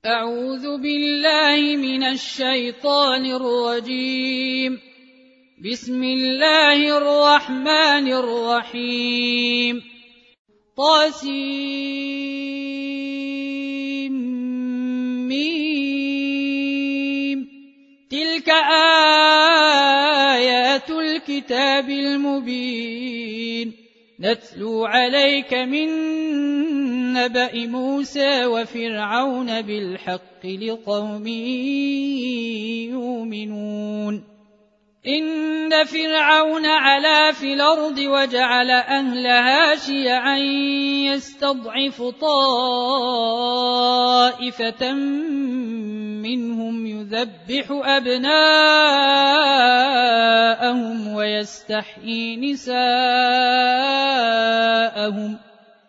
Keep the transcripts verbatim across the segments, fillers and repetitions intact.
أعوذ بالله من الشيطان الرجيم. بسم الله الرحمن الرحيم. طاسيم. تلك آيات الكتاب المبين نتلو عليك من نبأ موسى وفرعون بالحق لقوم يؤمنون. إن فرعون علا في الأرض وجعل أهلها شيعا يستضعف طائفة منهم يذبح أبناءهم ويستحيي نساءهم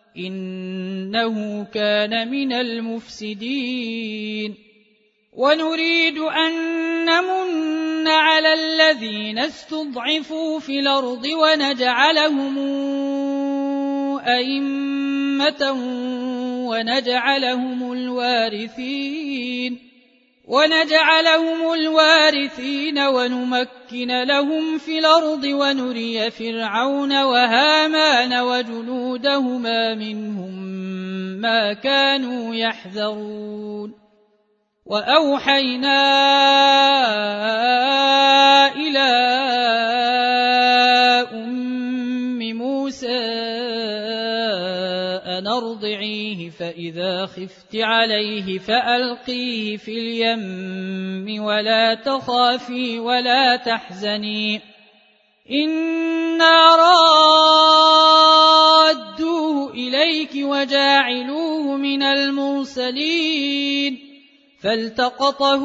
إنه كان من المفسدين. ونريد أن نمن على الذين استضعفوا في الأرض ونجعلهم أئمة ونجعلهم الوارثين ونجعلهم الوارثين ونمكن لهم في الأرض ونري فرعون وهامان وجنودهما منهم ما كانوا يحذرون. وأوحينا إلى أم موسى أن أرضعيه فإذا خفت عليه فألقيه في اليم ولا تخافي ولا تحزني إنا رادوه إليك وجاعلوه من المرسلين. فالتقطه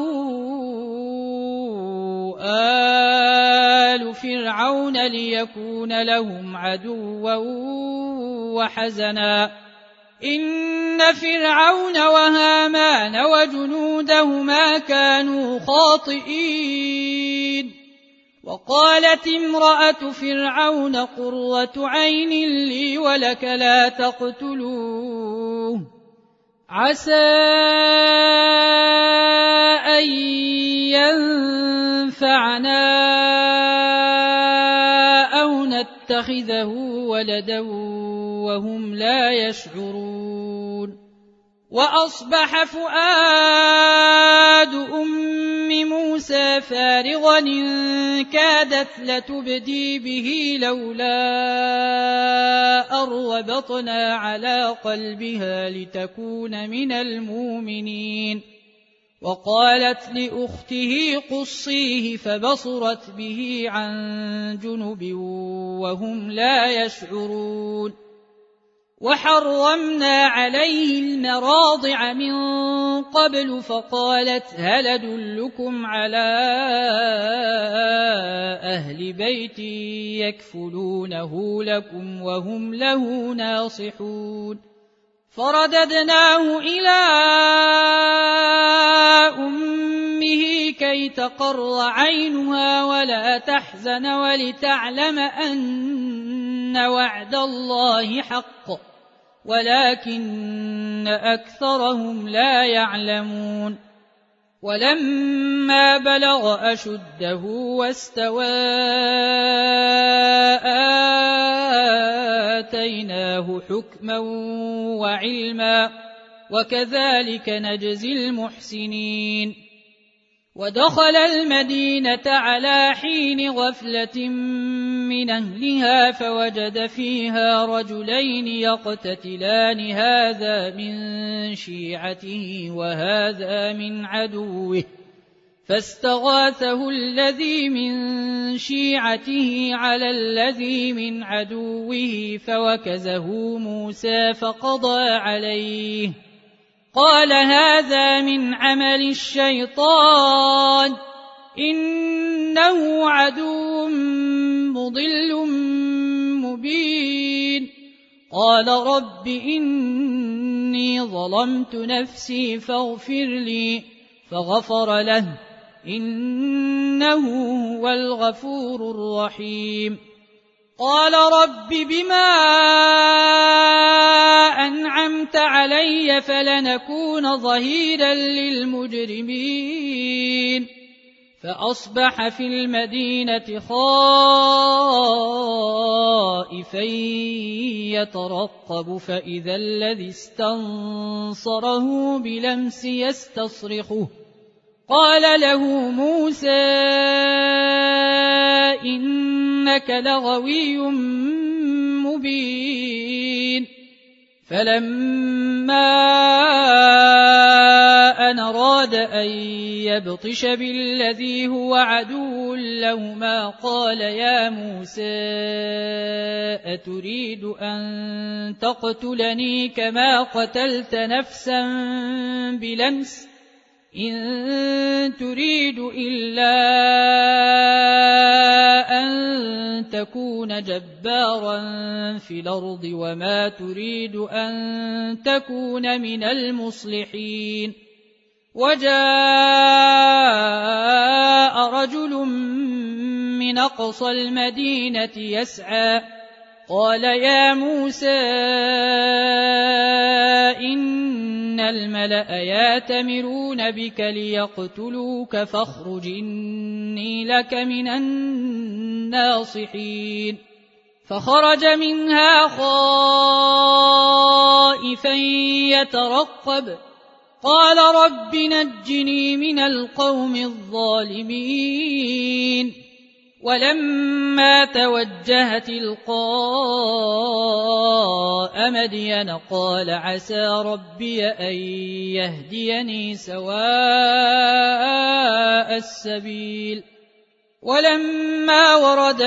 آل فرعون ليكون لهم عدوا وحزنا إن فرعون وهامان وجنودهما كانوا خاطئين. وقالت امرأة فرعون قرة عين لي ولك لا تقتلوه عسى أن ينفعنا أو نتخذه ولدا وهم لا يشعرون. وأصبح فؤاد أم موسى فارغا إن كادت لتبدي به لولا أن ربطنا على قلبها لتكون من المؤمنين. وقالت لأخته قصيه فبصرت به عن جنب وهم لا يشعرون. وحرمنا عليه المراضع من قبل فقالت هل أدلكم على أهل بيت يكفلونه لكم وهم له ناصحون. فرددناه إلى أمه كي تقر عينها ولا تحزن ولتعلم أن وعد الله حق ولكن أكثرهم لا يعلمون. ولما بلغ أشده واستوى آتيناه حكما وعلما وكذلك نجزي المحسنين. ودخل المدينة على حين غفلة من أهلها فوجد فيها رجلين يقتتلان هذا من شيعته وهذا من عدوه فاستغاثه الذي من شيعته على الذي من عدوه فوكزه موسى فقضى عليه قال هذا من عمل الشيطان إنه عدو مضل مبين. قال رب إني ظلمت نفسي فاغفر لي فغفر له إنه هو الغفور الرحيم. قال رب بما أنعمت علي فلنكون ظهيرا للمجرمين فأصبح في المدينة خائفا يترقب فإذا الذي استنصره بلمس يستصرخه قال له موسى إنك لغوي مبين فلما أن أراد أن يبطش بالذي هو عدو لهما قال يا موسى أتريد أن تقتلني كما قتلت نفسا بلمس إن تريد إلا أن تكون جبارا في الأرض وما تريد أن تكون من المصلحين وجاء رجل من أقصى المدينة يسعى قال يا موسى إن الملأ يأتمرون بك ليقتلوك فاخرج إني لك من الناصحين فخرج منها خائفا يترقب قال رب نجني من القوم الظالمين ولما توجه تلقاء مدين قال عسى ربي أن يهديني سواء السبيل ولما ورد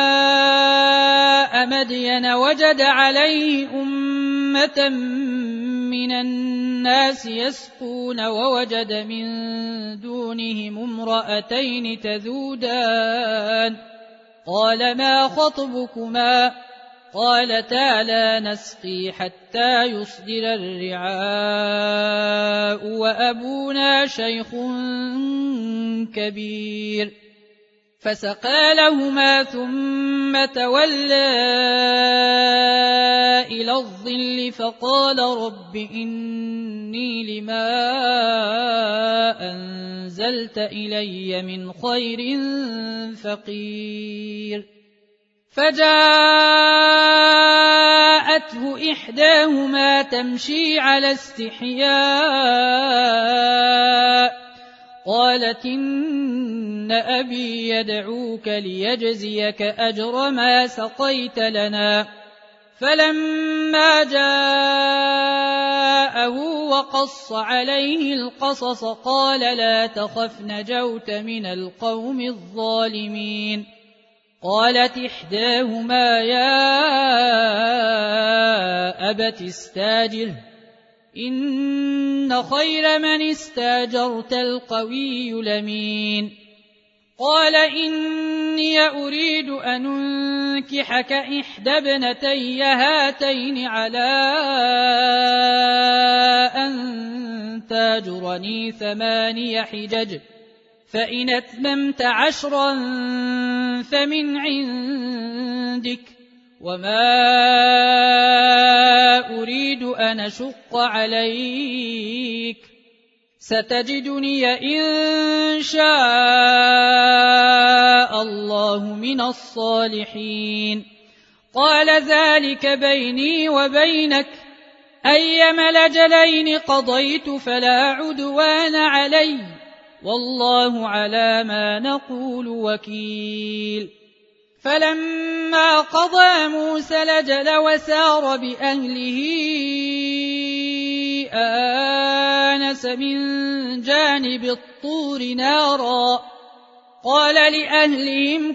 ماء مدين وجد عليه أمة من الناس يسقون ووجد من دونهم امرأتين تذودان قال ما خطبكما قالتا لا نسقي حتى يصدر الرعاء وأبونا شيخ كبير فسقى لهما ثم تولى إلى الظل فقال رب إني لما أنزلت إلي من خير فقير فجاءته إحداهما تمشي على استحياء قالت إن أبي يدعوك ليجزيك أجر ما سقيت لنا فلما جاءه وقص عليه القصص قال لا تخف نجوت من القوم الظالمين قالت إحداهما يا أبت استاجره إن خير من استاجرت القوي الأمين قال إني أريد أن أنكحك إحدى ابنتي هاتين على أن تاجرني ثماني حجج فإن أتممت عشرا فمن عندك وما أريد أن أشق عليك ستجدني إن شاء الله من الصالحين قال ذلك بيني وبينك أيما الأجلين قضيت فلا عدوان علي والله على ما نقول وكيل فلما قضى موسى الأجل وسار بأهله آنس من جانب الطور نارا قال لأهلهم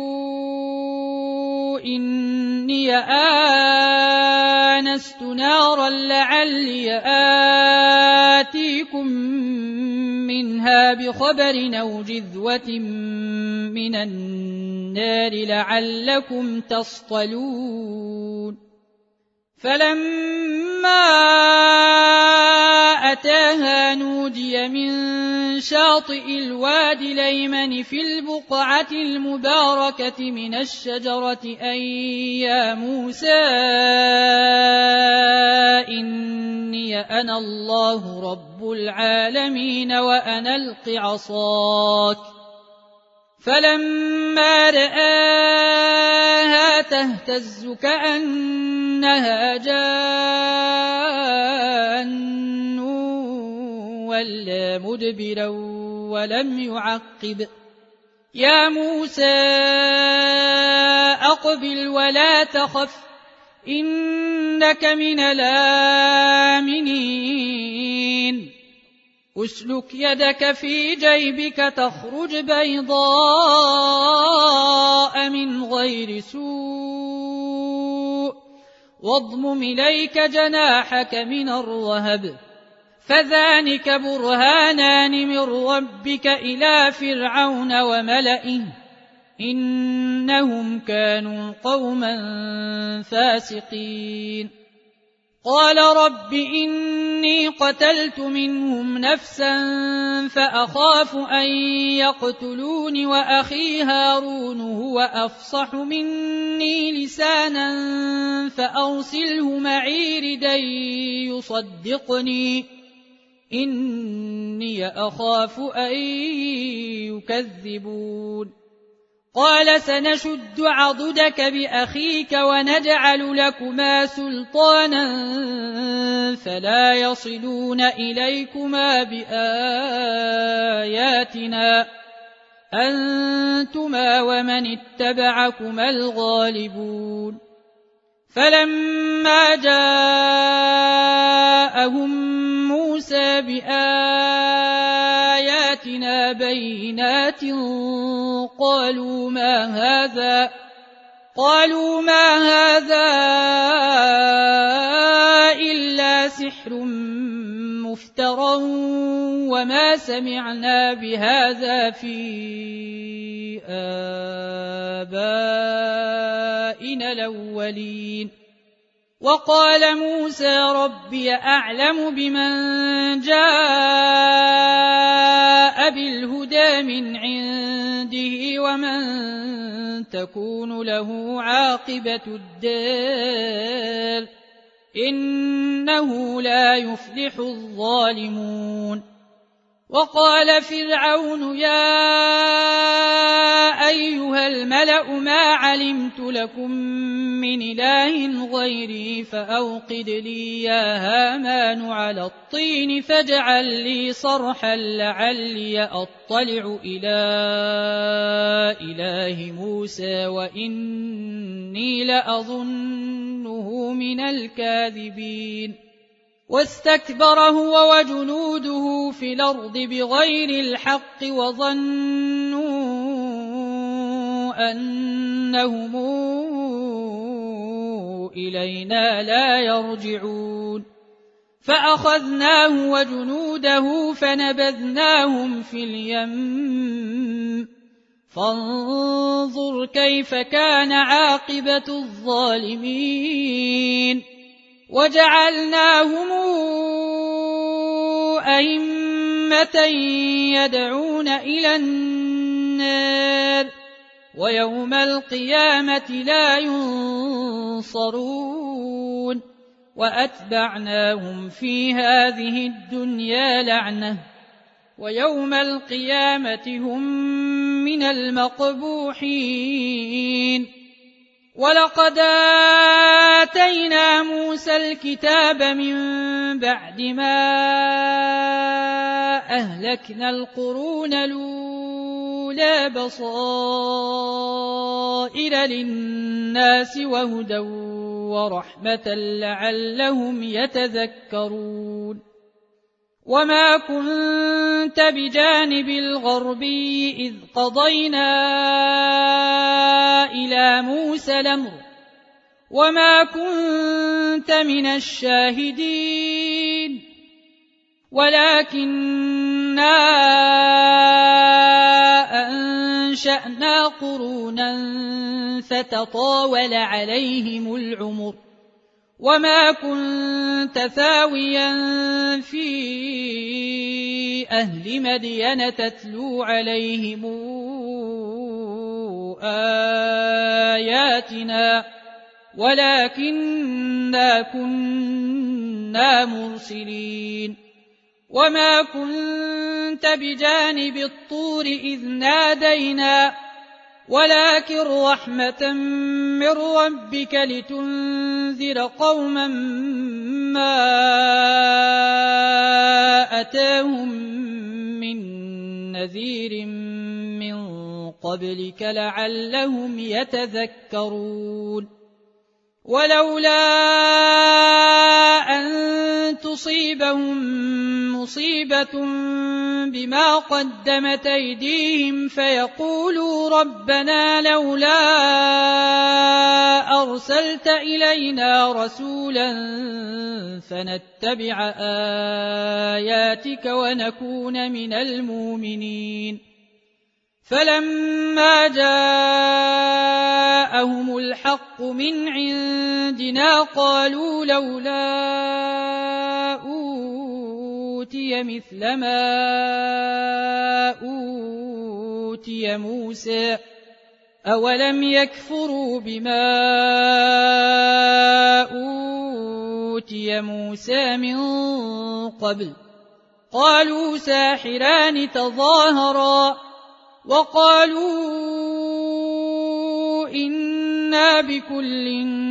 كثوا إني آنست نارا لعلي آتيكم منها بخبر أو جذوة من النار لعلكم تصطلون فلما أتاها نودي من شاطئ الوادي الأيمن في البقعة المباركة من الشجرة أن يا موسى إني أنا الله رب العالمين وأنا ألق عصاك. فلما رآها تهتز كأنها جان ولا مدبرا ولم يعقب. يا موسى أقبل ولا تخف إنك من الآمنين. أسلك يدك في جيبك تخرج بيضاء من غير سوء واضمم إليك جناحك من الرهب فذلك برهانان من ربك إلى فرعون وملئه إنهم كانوا قوما فاسقين. قال رب إني قتلت منهم نفسا فأخاف أن يقتلون وأخي هارون هو أفصح مني لسانا فأرسله معي ردا يصدقني إني أخاف أن يكذبون. قال سنشد عضدك بأخيك ونجعل لكما سلطانا فلا يصلون إليكما بآياتنا أنتما ومن اتبعكما الغالبون. فلما جاءهم موسى بآياتنا بينات قالوا ما هذا قالوا ما هذا إلا سحر مفترى وما سمعنا بهذا في آبائنا الأولين. وقال موسى ربي أعلم بمن جاء بالهدى من عنده ومن تكون له عاقبة الدار إنه لا يفلح الظالمون. وقال فرعون يا أيها الملأ ما علمت لكم من إله غيري فأوقد لي يا هامان على الطين فاجعل لي صرحا لعلي أطلع إلى إله موسى وإني لأظنه من الكاذبين. واستكبر هو وجنوده في الأرض بغير الحق وظنوا أنهم إلينا لا يرجعون. فأخذناه وجنوده فنبذناهم في اليم فانظر كيف كان عاقبة الظالمين. وجعلناهم أئمة يدعون إلى النار ويوم القيامة لا ينصرون. وأتبعناهم في هذه الدنيا لعنة ويوم القيامة هم من المقبوحين. ولقد آتينا موسى الكتاب من بعد ما أهلكنا القرون الأولى بصائر للناس وهدى ورحمة لعلهم يتذكرون. وما كنت بجانب الغربي إذ قضينا إلى موسى الأمر وما كنت من الشاهدين ولكننا أنشأنا قرونا فتطاول عليهم العمر وما كنت ثاويا في أهل مدين تتلو عليهم آياتنا ولكننا كنا مرسلين وما كنت بجانب الطور إذ نادينا ولكن رحمة من ربك لتنذر قوما ما أتاهم من نذير من قبلك لعلهم يتذكرون ولولا أن تصيبهم مصيبة بما قدمت أيديهم فيقولوا ربنا لولا أرسلت إلينا رسولا فنتبع آياتك ونكون من المؤمنين فلما جاءهم الحق من عندنا قالوا لولا أوتي مثل ما أوتي موسى أولم يكفروا بما أوتي موسى من قبل قالوا ساحران تظاهرا وقالوا إنا بكل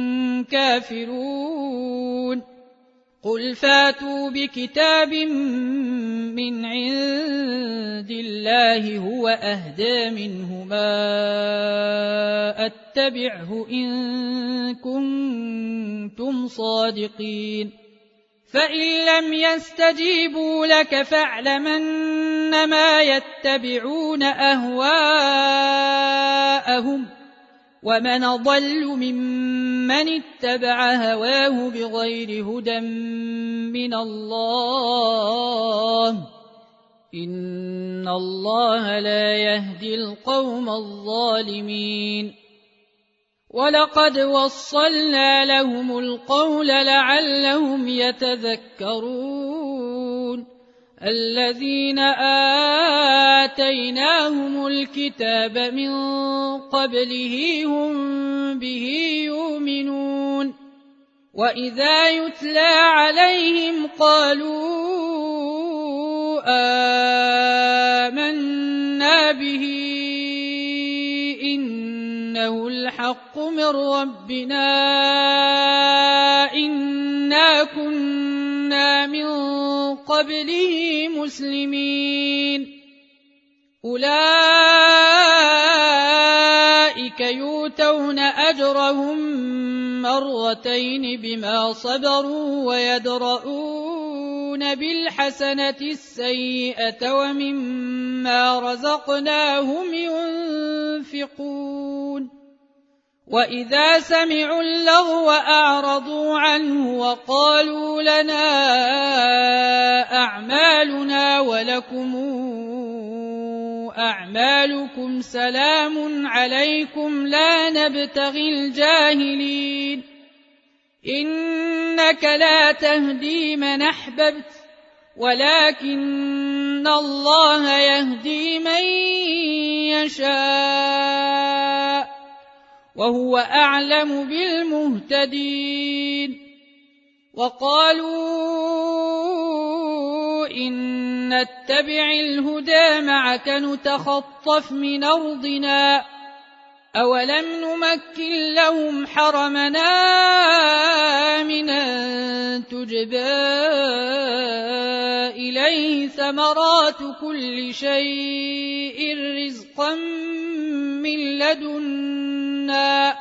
كافرون قل فاتوا بكتاب من عند الله هو أهدى منهما أتبعه إن كنتم صادقين فإن لم يستجيبوا لك فاعلم أنما يتبعون أهواءهم ومن أضل ممن اتبع هواه بغير هدى من الله إن الله لا يهدي القوم الظالمين ولقد وصلنا لهم القول لعلهم يتذكرون الذين آتيناهم الكتاب من قبله هم به يؤمنون وإذا يتلى عليهم قالوا آمنا به إنه الحق من ربنا إنا كنا من قبله مسلمين أولئك يؤتون أجرهم مرتين بما صبروا ويدرؤون بالحسنة السيئة ومما رزقناهم ينفقون وإذا سمعوا اللغو أعرضوا عنه وقالوا لنا أعمالنا ولكم أعمالكم سلام عليكم لا نبتغي الجاهلين إنك لا تهدي من أحببت ولكن الله يهدي من يشاء وهو أعلم بالمهتدين وقالوا إن نتبع الهدى معك نتخطف من أرضنا أولم نمكن لهم حرمنا آمنا تجبى إليه ثمرات كل شيء رزقا من لدنا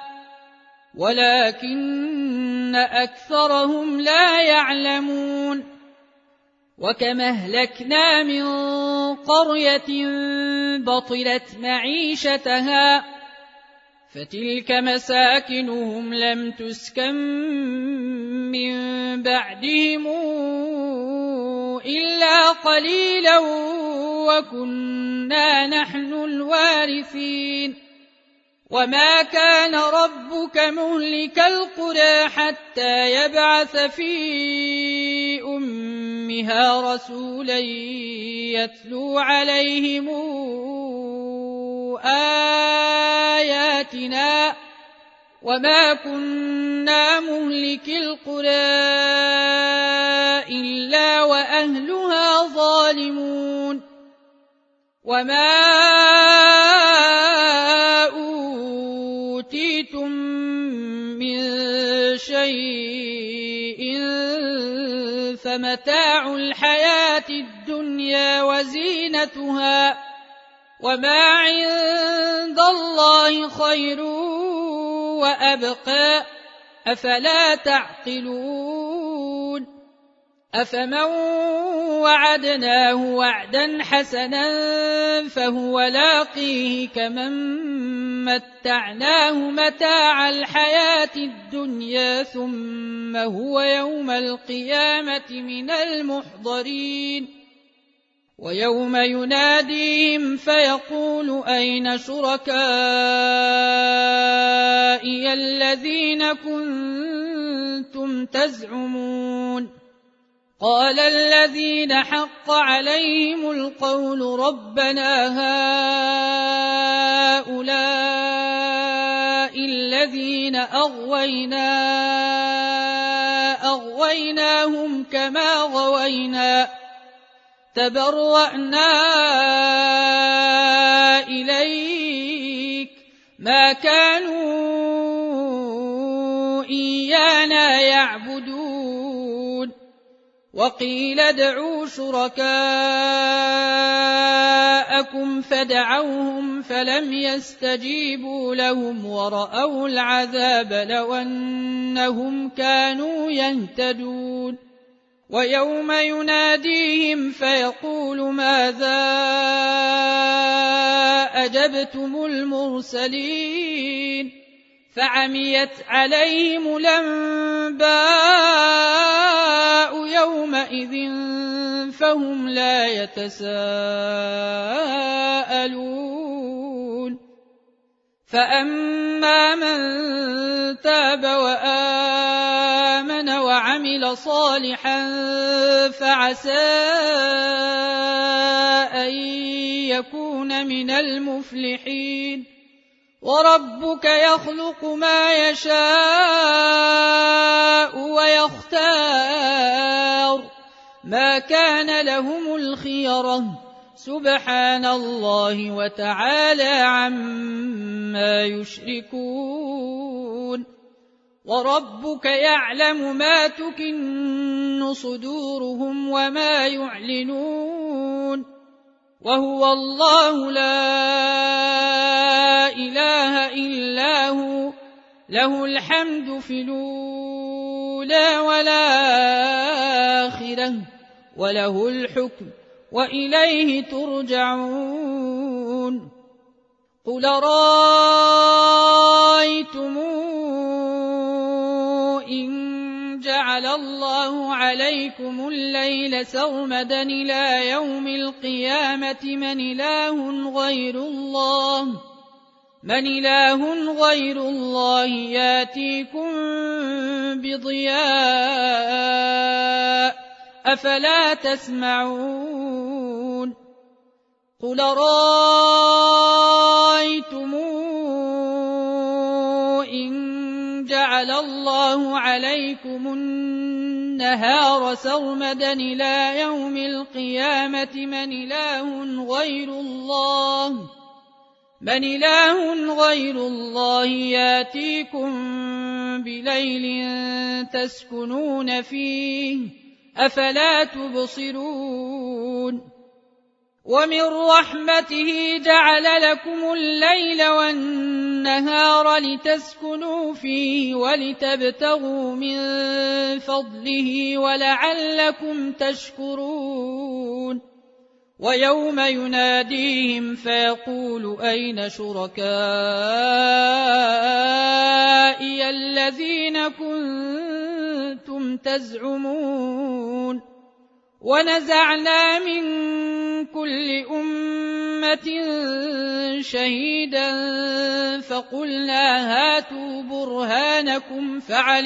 ولكن أكثرهم لا يعلمون وكما أهلكنا من قرية بطلت معيشتها فتلك مساكنهم لم تسكن من بعدهم إلا قليلا وكنا نحن الوارثين وما كان ربك مهلك القرى حتى يبعث في أمها رسولا يتلو عليهم آياتنا وما كنا مهلك القرى إلا وأهلها ظالمون وما أوتيتم من شيء فمتاع الحياة الدنيا وزينتها وما عند الله خير وأبقى أفلا تعقلون أفمن وعدناه وعدا حسنا فهو لاقيه كمن متعناه متاع الحياة الدنيا ثم هو يوم القيامة من المحضرين ويوم يناديهم فيقول أين شركائي الذين كنتم تزعمون قال الذين حق عليهم القول ربنا هؤلاء الذين أغوينا أغويناهم كما غوينا تبرأنا إليك ما كانوا إيانا يعبدون وقيل ادعوا شركاءكم فدعوهم فلم يستجيبوا لهم ورأوا العذاب لو أنهم كانوا يهتدون ويوم يناديهم فيقول ماذا أجبتم المرسلين فعميت عليهم الأنباء يومئذ فهم لا يتساءلون فأما من تاب وآمن وعمل صالحا فعسى أن يكون من المفلحين وربك يخلق ما يشاء ويختار ما كان لهم الخيرة سبحان الله وتعالى عما يشركون وربك يعلم ما تكن صدورهم وما يعلنون وهو الله لا إله إلا هو له الحمد في الأولى والآخرة وله الحكم وإليه ترجعون قل رأيتم إن جعل الله عليكم الليل سرمدا إلى يوم القيامة من إله غير الله من إله غير الله ياتيكم بضياء أفلا تسمعون قل رأيتم إن جعل الله عليكم النهار سرمدا إلى يوم القيامة من إله غير الله من إله غير الله ياتيكم بليل تسكنون فيه أفلا تبصرون ومن رحمته جعل لكم الليل والنهار لتسكنوا فيه ولتبتغوا من فضله ولعلكم تشكرون ويوم يناديهم فيقول أين شركائي الذين كنتم تزعمون ونزعنا من كل أمة شهيدا فقلنا هاتوا برهانكم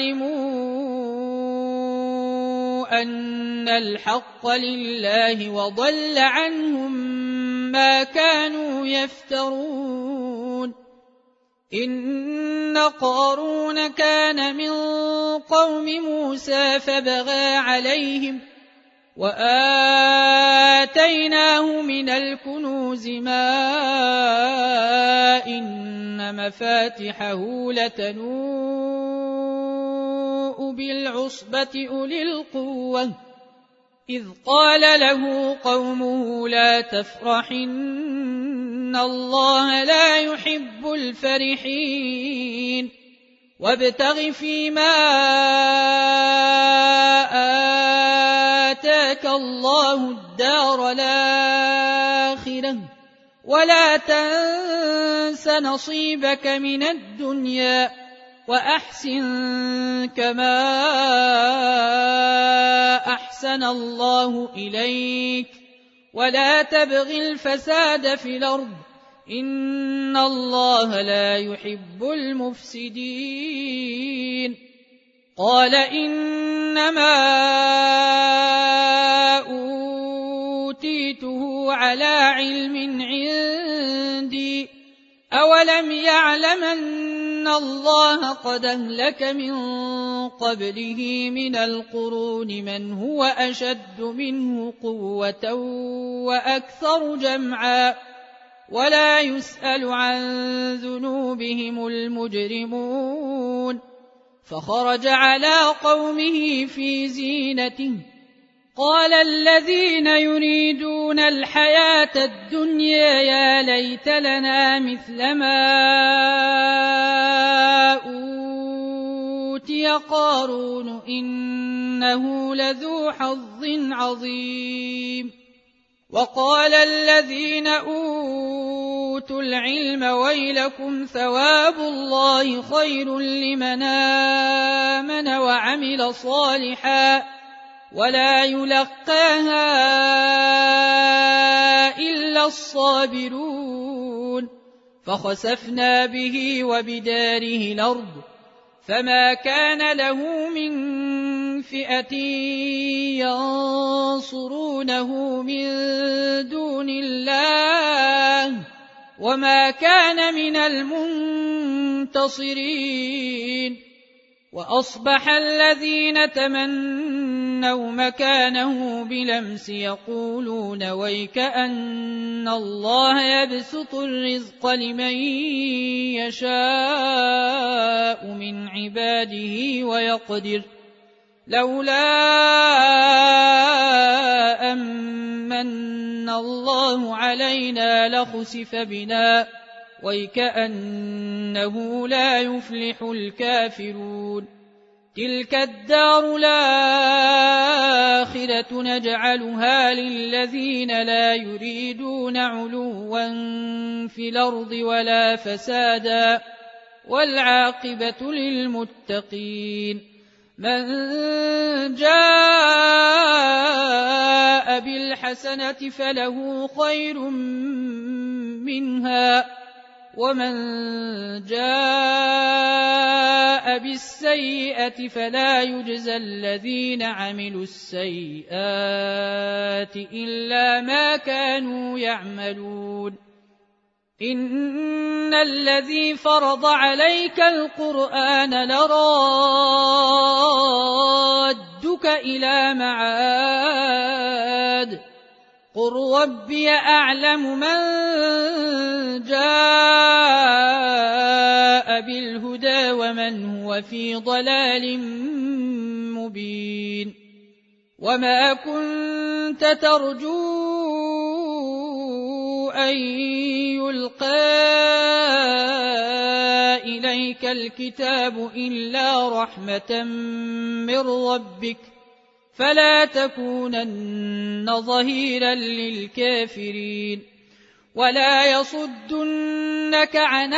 فعلموا أن الحق لله وضل عنهم ما كانوا يفترون. إن قارون كان من قوم موسى فبغى عليهم وآتيناه من الكنوز ما إن مفاتحه لتنوء بالعصبة أولي القوة إذ قال له قومه لا تفرح إن الله لا يحب الفرحين وابتغ فيما آتاك الله الدار الآخرة ولا تنس نصيبك من الدنيا وأحسن كما أحسن الله إليك ولا تبغ الفساد في الأرض إن الله لا يحب المفسدين. قال إنما أوتيته على علم عندي أولم يعلم أن الله قد أهلك من قبله من القرون من هو أشد منه قوة وأكثر جمعا ولا يسأل عن ذنوبهم المجرمون. فخرج على قومه في زينته قال الذين يريدون الحياة الدنيا يا ليت لنا مثل ما أوتي قارون إنه لذو حظ عظيم. وقال الذين أوتوا العلم ويلكم ثواب الله خير لمن آمن وعمل صالحا ولا يلقاها إلا الصابرون. فخسفنا به وبداره الأرض فما كان له من فئة ينصرونه من دون الله وما كان من المنتصرين. وأصبح الذين تمنوا مكانه بلمس يقولون ويك أن الله يبسط الرزق لمن يشاء من عباده ويقدر لولا أمن الله علينا لخسف بنا ويكأنه لا يفلح الكافرون. تلك الدار الآخرة نجعلها للذين لا يريدون علوا في الأرض ولا فسادا والعاقبة للمتقين. من جاء بالحسنة فله خير منها ومن جاء بالسيئة فلا يجزى الذين عملوا السيئات إلا ما كانوا يعملون. إن الذي فرض عليك القرآن لرادك إلى معاد قل ربي أعلم من جاء بالهدى ومن هو في ضلال مبين. وما كنت ترجو أن يلقى إليك الكتاب إلا رحمة من ربك فلا تكونن ظهيرا للكافرين. ولا يصدنك عن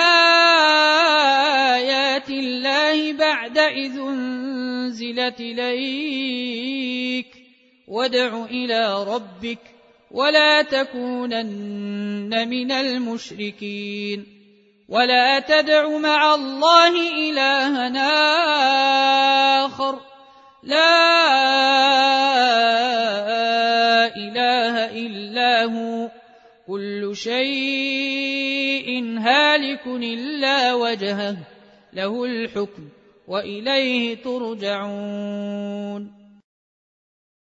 آيات الله بعد إذ أنزلت إليك وادع إلى ربك ولا تكونن من المشركين ولا تدع مع الله إلها آخر لا إله إلا هو كل شيء هالك إلا وجهه له الحكم وإليه ترجعون